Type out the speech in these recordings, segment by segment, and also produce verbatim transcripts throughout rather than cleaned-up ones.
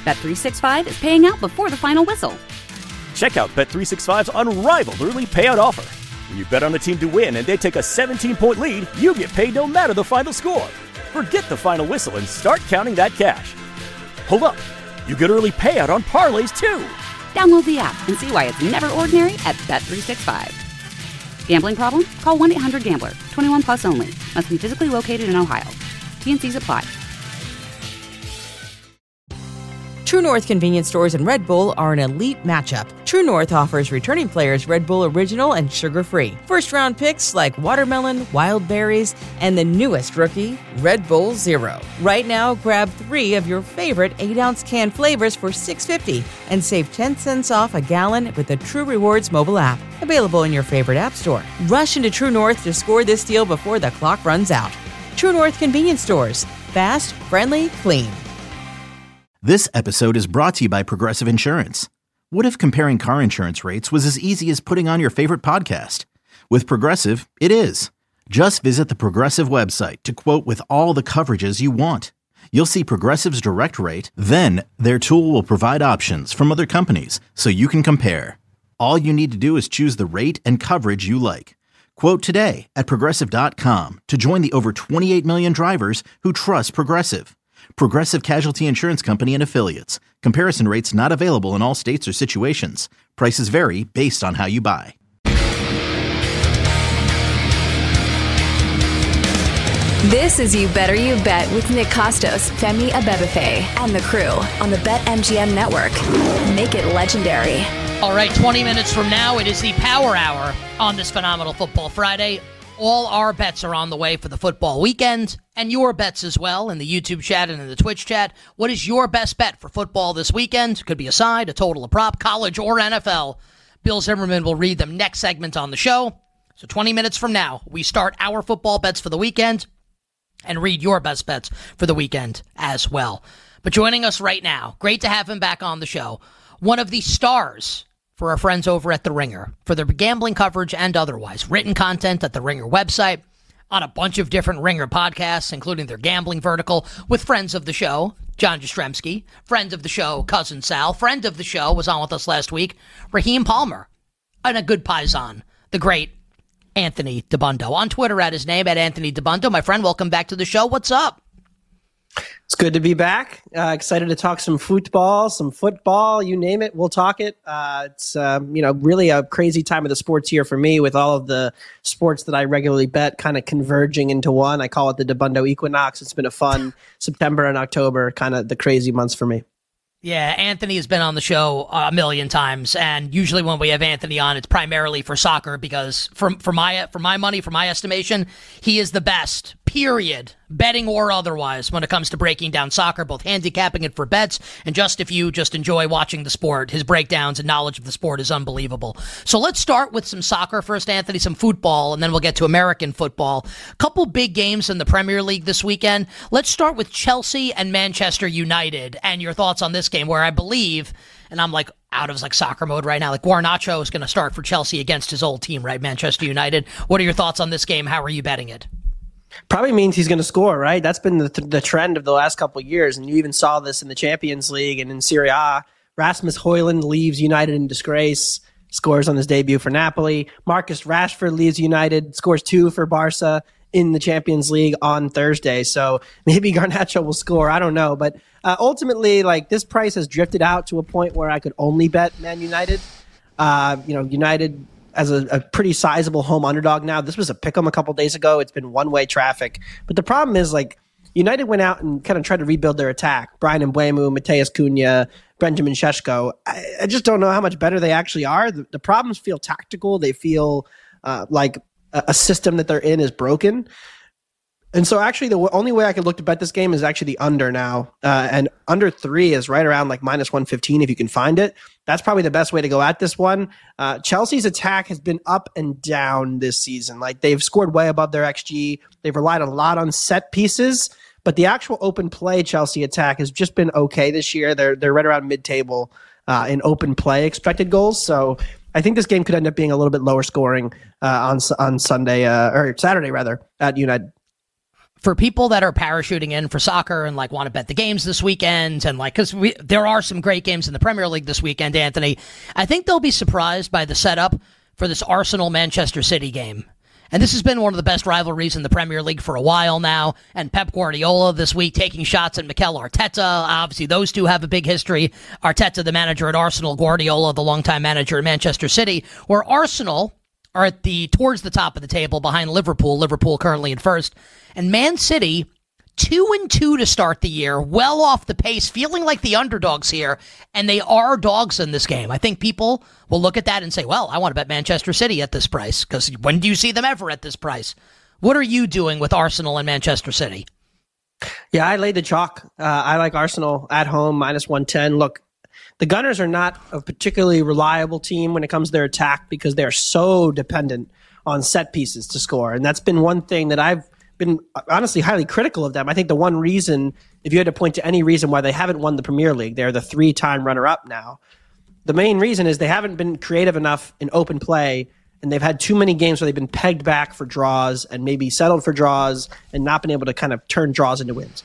Bet three sixty-five is paying out before the final whistle. Check out Bet three sixty-five's unrivaled early payout offer. When you bet on a team to win and they take a seventeen-point lead, you get paid no matter the final score. Forget the final whistle and start counting that cash. Hold up. You get early payout on parlays, too. Download the app and see why it's never ordinary at Bet three sixty-five. Gambling problem? Call one eight hundred gambler. twenty-one plus only. Must be physically located in Ohio. T and C's apply. True North convenience stores and Red Bull are an elite matchup. True North offers returning players Red Bull Original and sugar-free. First-round picks like watermelon, wild berries, and the newest rookie, Red Bull Zero. Right now, grab three of your favorite eight-ounce can flavors for six dollars and fifty cents and save ten cents off a gallon with the True Rewards mobile app. Available in your favorite app store. Rush into True North to score this deal before the clock runs out. True North convenience stores. Fast, friendly, clean. This episode is brought to you by Progressive Insurance. What if comparing car insurance rates was as easy as putting on your favorite podcast? With Progressive, it is. Just visit the Progressive website to quote with all the coverages you want. You'll see Progressive's direct rate, then their tool will provide options from other companies so you can compare. All you need to do is choose the rate and coverage you like. Quote today at Progressive dot com to join the over twenty-eight million drivers who trust Progressive. Progressive Casualty Insurance Company and Affiliates. Comparison rates not available in all states or situations. Prices vary based on how you buy. This is You Better You Bet with Nick Costos, Femi Abebefe, and the crew on the BetMGM Network. Make it legendary. All right, twenty minutes from now, it is the Power Hour on this phenomenal Football Friday. All our bets are on the way for the football weekend, and your bets as well in the YouTube chat and in the Twitch chat. What is your best bet for football this weekend? Could be a side, a total, a prop, college, or N F L. Bill Zimmerman will read them next segment on the show. So twenty minutes from now, we start our football bets for the weekend and read your best bets for the weekend as well. But joining us right now, great to have him back on the show, one of the stars for our friends over at The Ringer, for their gambling coverage and otherwise. Written content at The Ringer website, on a bunch of different Ringer podcasts, including their gambling vertical, with friends of the show, John Jastrzemski, friend of the show, Cousin Sal, friend of the show, was on with us last week, Raheem Palmer, and a good paisan, the great Anthony Dabbundo. On Twitter at his name, at Anthony Dabbundo. My friend, welcome back to the show. What's up? It's good to be back. Uh, excited to talk some football, some football, you name it, we'll talk it. Uh, it's um, you know really a crazy time of the sports year for me, with all of the sports that I regularly bet kind of converging into one. I call it the Dabbundo Equinox. It's been a fun September and October, kind of the crazy months for me. Yeah, Anthony has been on the show a million times, and usually when we have Anthony on, it's primarily for soccer because, for for my for my money, for my estimation, he is the best. Period. Betting or otherwise, when it comes to breaking down soccer, both handicapping it for bets and just if you just enjoy watching the sport. His breakdowns and knowledge of the sport is unbelievable. So let's start with some soccer first, Anthony, some football, and then we'll get to American football. A couple big games in the Premier League this weekend. Let's start with Chelsea and Manchester United and your thoughts on this game, where I believe, and I'm like out of like soccer mode right now, like Garnacho is going to start for Chelsea against his old team, right? Manchester United. What are your thoughts on this game? How are you betting it? Probably means he's going to score, right? That's been the, the trend of the last couple of years, and you even saw this in the Champions League and in Serie A. Rasmus Højlund leaves United in disgrace, scores on his debut for Napoli. Marcus Rashford leaves United, scores two for Barca in the Champions League on Thursday. So maybe Garnacho will score. I don't know. But uh, ultimately, like, this price has drifted out to a point where I could only bet Man United. Uh, you know, United as a, a pretty sizable home underdog now. This was a pick 'em a couple days ago. It's been one-way traffic. But the problem is, like, United went out and kind of tried to rebuild their attack. Brian Mbeumo, Matheus Cunha, Benjamin Šeško. I, I just don't know how much better they actually are. The, the problems feel tactical. They feel uh, like a, a system that they're in is broken. And so actually the w- only way I could look to bet this game is actually the under now. Uh, and under three is right around like minus one fifteen if you can find it. That's probably the best way to go at this one. Uh, Chelsea's attack has been up and down this season. Like, they've scored way above their X G. They've relied a lot on set pieces, but the actual open play Chelsea attack has just been okay this year. They're they're right around mid-table uh, in open play expected goals. So I think this game could end up being a little bit lower scoring uh, on on Sunday uh, or Saturday rather at United. for people that are parachuting in for soccer and like want to bet the games this weekend and like, because we there are some great games in the Premier League this weekend, Anthony, I think they'll be surprised by the setup for this Arsenal-Manchester City game. And this has been one of the best rivalries in the Premier League for a while now. And Pep Guardiola this week taking shots at Mikel Arteta. Obviously, those two have a big history. Arteta, the manager at Arsenal, Guardiola, the longtime manager at Manchester City, where Arsenal are at the towards the top of the table behind Liverpool. Liverpool currently in first. And Man City, two and two to start the year, well off the pace, feeling like the underdogs here. And they are dogs in this game. I think people will look at that and say, well, I want to bet Manchester City at this price, because when do you see them ever at this price? What are you doing with Arsenal and Manchester City? Yeah, I laid the chalk. Uh, I like Arsenal at home, minus one ten. Look, the Gunners are not a particularly reliable team when it comes to their attack because they're so dependent on set pieces to score. And that's been one thing that I've been honestly highly critical of them. I think the one reason, if you had to point to any reason why they haven't won the Premier League, they're the three-time runner-up now. The main reason is they haven't been creative enough in open play, and they've had too many games where they've been pegged back for draws and maybe settled for draws and not been able to kind of turn draws into wins.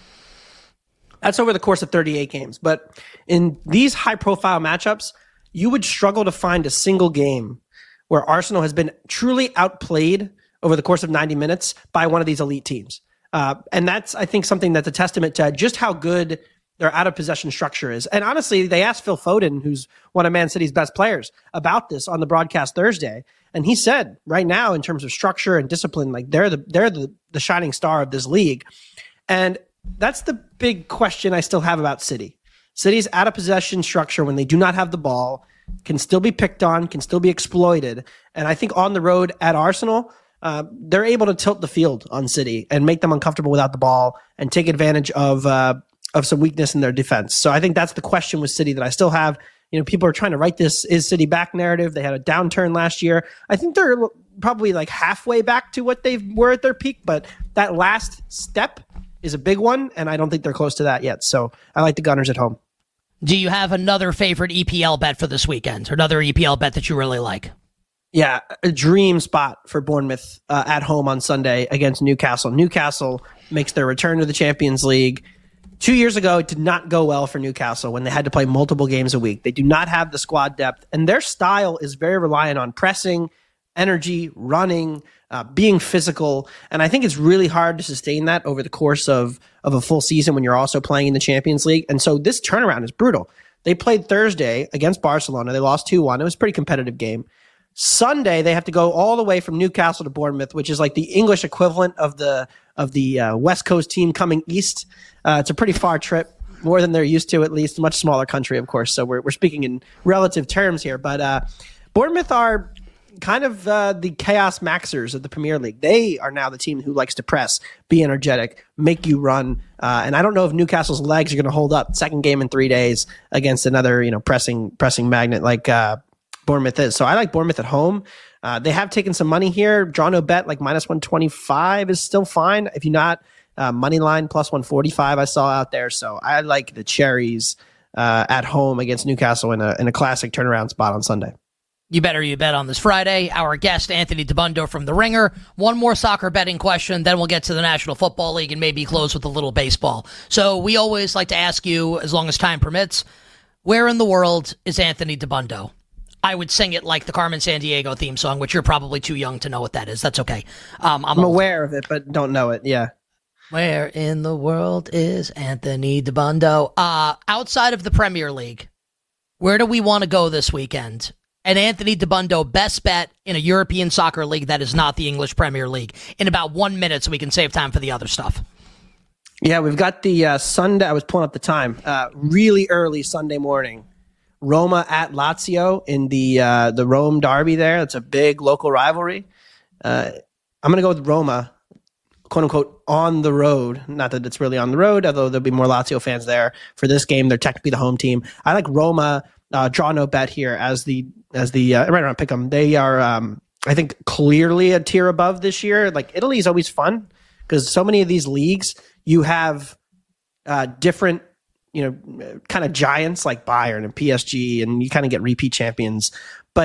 That's over the course of thirty-eight games. But in these high-profile matchups, you would struggle to find a single game where Arsenal has been truly outplayed over the course of ninety minutes by one of these elite teams. Uh, and that's, I think, something that's a testament to just how good their out-of-possession structure is. And honestly, they asked Phil Foden, who's one of Man City's best players, about this on the broadcast Thursday. And he said, right now, in terms of structure and discipline, like they're the they're the, the shining star of this league. And that's the big question I still have about City. City's out-of-possession structure, when they do not have the ball, can still be picked on, can still be exploited. And I think on the road at Arsenal, uh, they're able to tilt the field on City and make them uncomfortable without the ball and take advantage of uh, of some weakness in their defense. So I think that's the question with City that I still have. You know, people are trying to write this is City back narrative. They had a downturn last year. I think they're probably like halfway back to what they were at their peak, but that last step is a big one, and I don't think they're close to that yet. So I like the Gunners at home. Do you have another favorite E P L bet for this weekend, or another E P L bet that you really like? Yeah, a dream spot for Bournemouth uh, at home on Sunday against Newcastle. Newcastle makes their return to the Champions League. Two years ago, it did not go well for Newcastle when they had to play multiple games a week. They do not have the squad depth, and their style is very reliant on pressing, energy, running, uh, being physical. And I think it's really hard to sustain that over the course of, of a full season when you're also playing in the Champions League. And so this turnaround is brutal. They played Thursday against Barcelona. They lost two one. It was a pretty competitive game. Sunday, they have to go all the way from Newcastle to Bournemouth, which is like the English equivalent of the of the uh, West Coast team coming east. Uh, it's a pretty far trip, more than they're used to, at least. A much smaller country, of course. So we're we're speaking in relative terms here. But uh, Bournemouth are kind of uh, the chaos maxers of the Premier League. They are now the team who likes to press, be energetic, make you run. Uh, and I don't know if Newcastle's legs are going to hold up. Second game in three days against another, you know, pressing pressing magnet like uh, Bournemouth is. So I like Bournemouth at home. Uh, they have taken some money here. Draw no bet, like minus one twenty-five is still fine. If you're not, uh, money line plus one forty-five I saw out there. So I like the Cherries uh, at home against Newcastle in a in a classic turnaround spot on Sunday. You better you bet on this Friday. Our guest, Anthony Dabbundo from The Ringer. One more soccer betting question, then we'll get to the National Football League and maybe close with a little baseball. So we always like to ask you, as long as time permits, where in the world is Anthony Dabbundo? I would sing it like the Carmen Sandiego theme song, which you're probably too young to know what that is. That's okay. Um, I'm, I'm aware of it, but don't know it. Yeah. Where in the world is Anthony Dabbundo? Uh, outside of the Premier League, where do we want to go this weekend? And Anthony Dabbundo, best bet in a European soccer league that is not the English Premier League, in about one minute so we can save time for the other stuff. Yeah, we've got the uh, Sunday. I was pulling up the time. Uh, really early Sunday morning. Roma at Lazio in the uh, the Rome derby there. It's a big local rivalry. Uh, I'm going to go with Roma, quote unquote, on the road. Not that it's really on the road, although there'll be more Lazio fans there for this game. They're technically the home team. I like Roma, uh, draw no bet here as the as the uh, right around pick 'em. They are, um, I think, clearly a tier above this year. Like Italy is always fun because so many of these leagues you have uh, different, you know, kind of giants like Bayern and P S G, and you kind of get repeat champions. But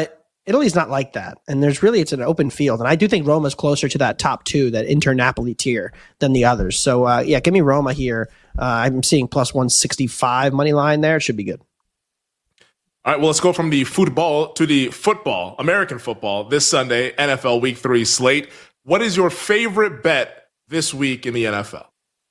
Italy's not like that. And there's really, it's an open field. And I do think Roma's closer to that top two, that Inter-Napoli tier, than the others. So, uh, yeah, give me Roma here. Uh, I'm seeing plus one sixty-five money line there. It should be good. All right, well, let's go from the football to the football, American football, this Sunday, N F L Week three slate. What is your favorite bet this week in the N F L?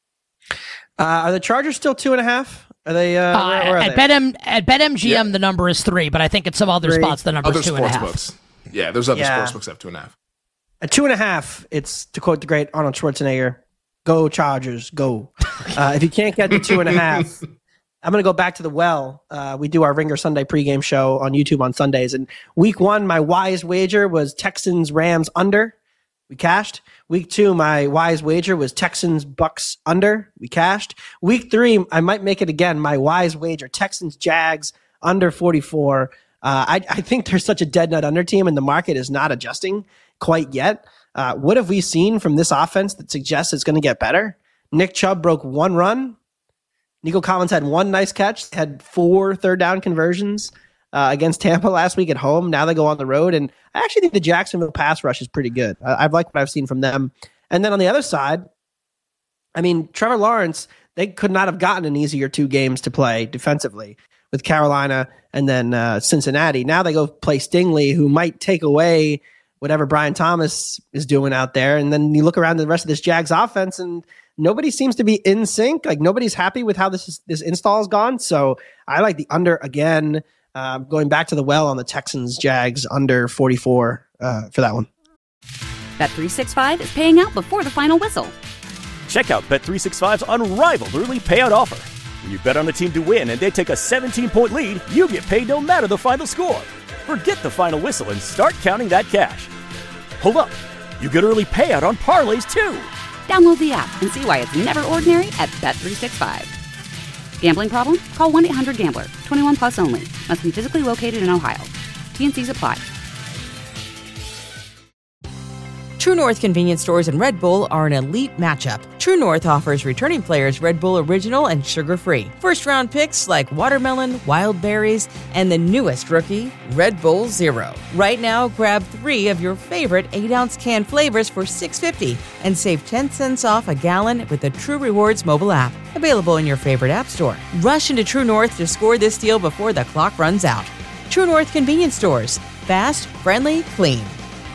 Uh, are the Chargers still two and a half? Are they? Uh, uh, where, where are at they? BetM at BetMGM, yeah. the number is three, but I think at some other Three. spots the number Other is two and a sports half. books. Yeah, there's other Yeah. sports books that have two and a half. At two and a half, it's, to quote the great Arnold Schwarzenegger, go Chargers, go. Uh, if you can't get to two and a half, I'm going to go back to the well. Uh, we do our Ringer Sunday pregame show on YouTube on Sundays. And week one, my wise wager was Texans Rams under. We cashed. Week two, my wise wager was Texans Bucks under. We cashed. Week three, I might make it again. My wise wager, Texans Jags under forty-four. Uh, I, I think there's such a dead nut under team, and the market is not adjusting quite yet. Uh, what have we seen from this offense that suggests it's going to get better? Nick Chubb broke one run. Nico Collins had one nice catch, had four third down conversions uh, against Tampa last week at home. Now they go on the road, and I actually think the Jacksonville pass rush is pretty good. I, I've liked what I've seen from them. And then on the other side, I mean, Trevor Lawrence, they could not have gotten an easier two games to play defensively with Carolina and then uh, Cincinnati. Now they go play Stingley, who might take away whatever Brian Thomas is doing out there. And then you look around the rest of this Jags offense, and nobody seems to be in sync. Like, nobody's happy with how this is, this install has gone. So I like the under again. Uh, going back to the well on the Texans Jags under forty-four uh, for that one. Bet three sixty-five is paying out before the final whistle. Check out Bet three sixty-five's unrivaled early payout offer. When you bet on a team to win and they take a seventeen-point lead, you get paid no matter the final score. Forget the final whistle and start counting that cash. Hold up. You get early payout on parlays, too. Download the app and see why it's never ordinary at Bet three sixty-five. Gambling problem? Call one eight hundred gambler. twenty-one plus only. Must be physically located in Ohio. T N Cs apply. True North convenience stores and Red Bull are an elite matchup. True North offers returning players Red Bull Original and sugar-free. First-round picks like watermelon, wild berries, and the newest rookie, Red Bull Zero. Right now, grab three of your favorite eight-ounce can flavors for six dollars and fifty cents and save ten cents off a gallon with the True Rewards mobile app. Available in your favorite app store. Rush into True North to score this deal before the clock runs out. True North convenience stores. Fast, friendly, clean.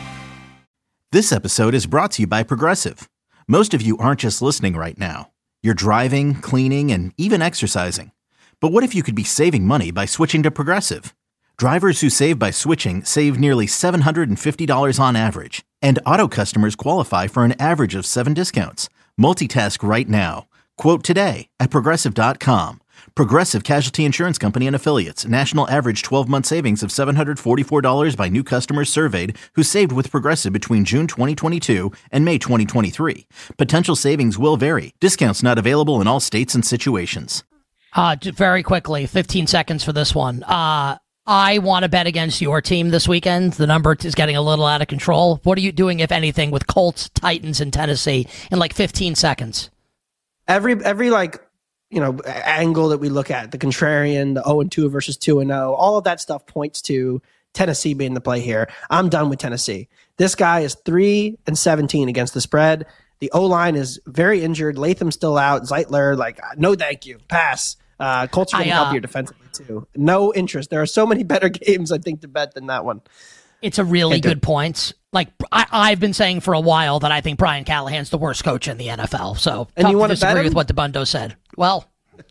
This episode is brought to you by Progressive. Most of you aren't just listening right now. You're driving, cleaning, and even exercising. But what if you could be saving money by switching to Progressive? Drivers who save by switching save nearly seven hundred fifty dollars on average. And auto customers qualify for an average of seven discounts. Multitask right now. Quote today at Progressive dot com. Progressive Casualty Insurance Company and Affiliates. National average twelve-month savings of seven hundred forty-four dollars by new customers surveyed who saved with Progressive between June twenty twenty-two and May twenty twenty-three. Potential savings will vary. Discounts not available in all states and situations. Uh, j- very quickly, fifteen seconds for this one. Uh, I want to bet against your team this weekend. The number is getting a little out of control. What are you doing, if anything, with Colts, Titans, and Tennessee in like fifteen seconds? Every, every like, you know, angle that we look at, the contrarian, the oh and two versus two and oh, all of that stuff points to Tennessee being the play here. I'm done with Tennessee. This guy is three and seventeen against the spread. The O-line is very injured. Latham's still out. Zeitler, like, no thank you. Pass. Uh, Colts are going to I, uh, help you defensively, too. No interest. There are so many better games, I think, to bet than that one. It's a really Can't do good it. point. Like, I, I've been saying for a while that I think Brian Callahan's the worst coach in the N F L. So, And tough you to wanna bet disagree him? with what DeBundo said. Well,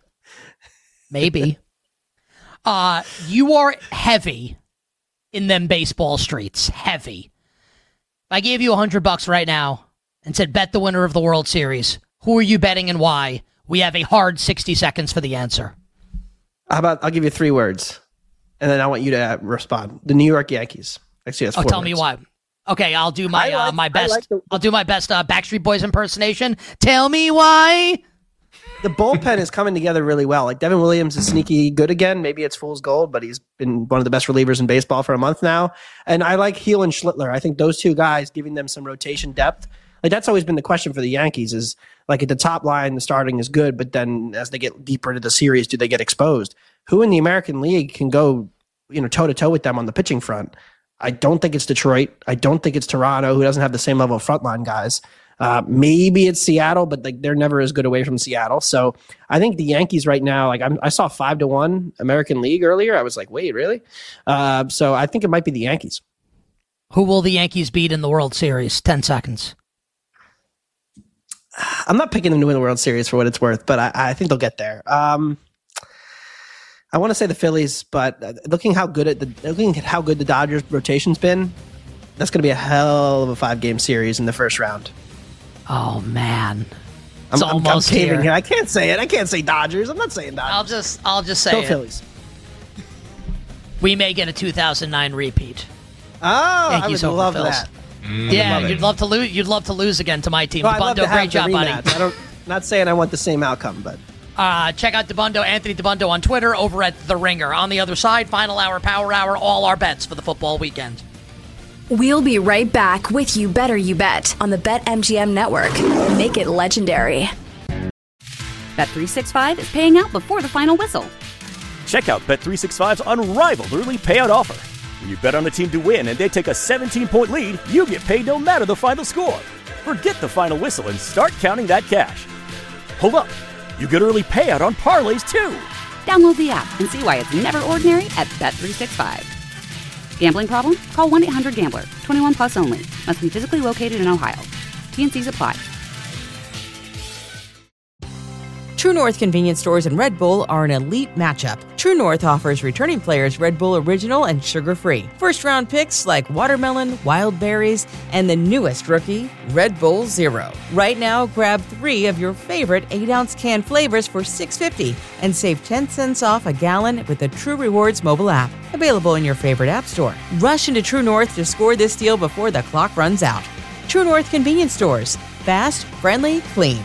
maybe. uh, you are heavy in them baseball streets. Heavy. If I gave you a hundred bucks right now and said bet the winner of the World Series, who are you betting and why? We have a hard sixty seconds for the answer. How about I'll give you three words, and then I want you to uh, respond. The New York Yankees. Actually, that's Oh, four tell words. me why. Okay, I'll do my I uh, like- my I best. like the- I'll do my best uh, Backstreet Boys impersonation. Tell me why. The bullpen is coming together really well. Like, Devin Williams is sneaky good again. Maybe it's fool's gold, but he's been one of the best relievers in baseball for a month now. And I like Heel and Schlittler. I think those two guys, giving them some rotation depth. Like, that's always been the question for the Yankees is, like, at the top line, the starting is good, but then as they get deeper into the series, do they get exposed? Who in the American League can go, you know, toe to toe with them on the pitching front? I don't think it's Detroit. I don't think it's Toronto, who doesn't have the same level of frontline guys. Uh, maybe it's Seattle, but like they're never as good away from Seattle. So I think the Yankees right now, like I'm, I saw five to one American League earlier. I was like, wait, really? Uh, so I think it might be the Yankees. Who will the Yankees beat in the World Series? Ten seconds. I'm not picking them to win the World Series for what it's worth, but I, I think they'll get there. Um, I want to say the Phillies, but looking how good at the looking at how good the Dodgers rotation's been, that's going to be a hell of a five game series in the first round. Oh man, it's I'm, almost I'm, I'm caving here. here. I can't say it. I can't say Dodgers. I'm not saying Dodgers. I'll just, I'll just say Go it. Phillies. We may get a two thousand nine repeat. Oh, Yankees I would over love Phils. that. Mm, Yeah, love you'd it. love to lose. You'd love to lose again to my team. Well, I'd love DeBundo, to have great job, the buddy. rematch. I don't. Not saying I want the same outcome, but Uh, check out DeBundo, Anthony DeBundo on Twitter, over at The Ringer. On the other side, final hour, power hour, all our bets for the football weekend. We'll be right back with You Better You Bet on the BetMGM Network. Make it legendary. Bet three sixty-five is paying out before the final whistle. Check out Bet three sixty-five's unrivaled early payout offer. When you bet on a team to win and they take a seventeen-point lead, you get paid no matter the final score. Forget the final whistle and start counting that cash. Hold up. You get early payout on parlays, too. Download the app and see why it's never ordinary at Bet three sixty-five. Gambling problem? Call one eight hundred gambler. twenty-one plus only. Must be physically located in Ohio. T N Cs apply. True North convenience stores and Red Bull are an elite matchup. True North offers returning players Red Bull Original and sugar-free. First-round picks like watermelon, wild berries, and the newest rookie, Red Bull Zero. Right now, grab three of your favorite eight ounce can flavors for six dollars and fifty cents and save ten cents off a gallon with the True Rewards mobile app. Available in your favorite app store. Rush into True North to score this deal before the clock runs out. True North convenience stores. Fast, friendly, clean.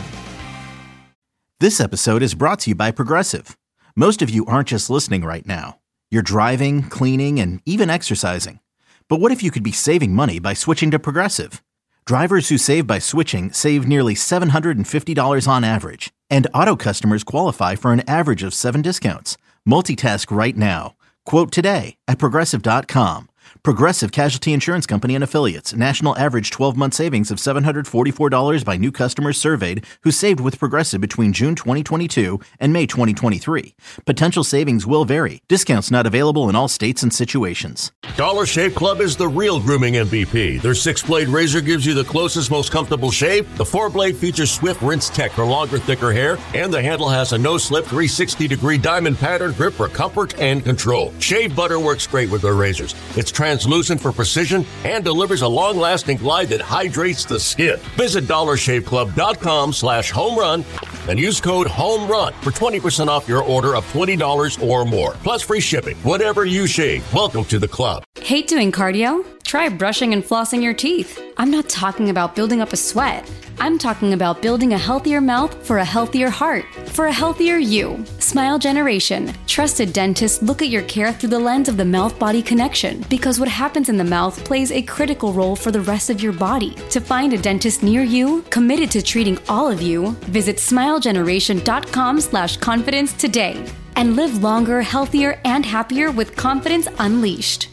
This episode is brought to you by Progressive. Most of you aren't just listening right now. You're driving, cleaning, and even exercising. But what if you could be saving money by switching to Progressive? Drivers who save by switching save nearly seven hundred fifty dollars on average. And auto customers qualify for an average of seven discounts. Multitask right now. Quote today at Progressive dot com. Progressive Casualty Insurance Company and Affiliates. National average twelve-month savings of seven hundred forty-four dollars by new customers surveyed who saved with Progressive between June twenty twenty-two and May twenty twenty-three. Potential savings will vary. Discounts not available in all states and situations. Dollar Shave Club is the real grooming M V P. Their six-blade razor gives you the closest, most comfortable shave. The four-blade features swift rinse tech for longer, thicker hair. And the handle has a no-slip three hundred sixty degree diamond pattern grip for comfort and control. Shave butter works great with their razors. It's translucent for precision and delivers a long-lasting glide that hydrates the skin. Visit dollar shave club dot com slash home run and use code HOMERUN for twenty percent off your order of twenty dollars or more. Plus free shipping. Whatever you shave, welcome to the club. Hate doing cardio? Try brushing and flossing your teeth. I'm not talking about building up a sweat. I'm talking about building a healthier mouth for a healthier heart, for a healthier you. Smile Generation. Trusted dentists look at your care through the lens of the mouth-body connection, because what happens in the mouth plays a critical role for the rest of your body. To find a dentist near you, committed to treating all of you, visit smile generation dot com slash confidence today. And live longer, healthier, and happier with confidence unleashed.